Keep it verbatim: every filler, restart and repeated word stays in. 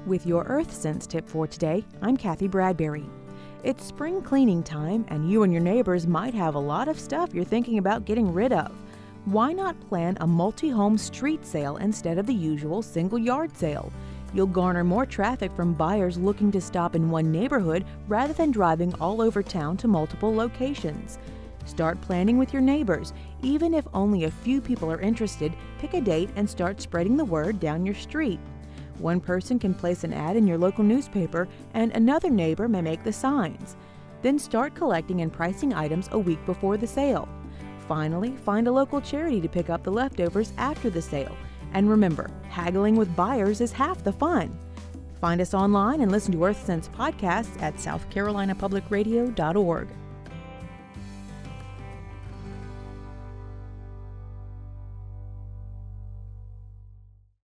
With your Earth Sense tip for today, I'm Kathy Bradbury. It's spring cleaning time, and you and your neighbors might have a lot of stuff you're thinking about getting rid of. Why not plan a multi-home street sale instead of the usual single yard sale? You'll garner more traffic from buyers looking to stop in one neighborhood rather than driving all over town to multiple locations. Start planning with your neighbors. Even if only a few people are interested, pick a date and start spreading the word down your street. One person can place an ad in your local newspaper, and another neighbor may make the signs. Then start collecting and pricing items a week before the sale. Finally, find a local charity to pick up the leftovers after the sale. And remember, haggling with buyers is half the fun. Find us online and listen to Earth Sense podcasts at south carolina public radio dot org.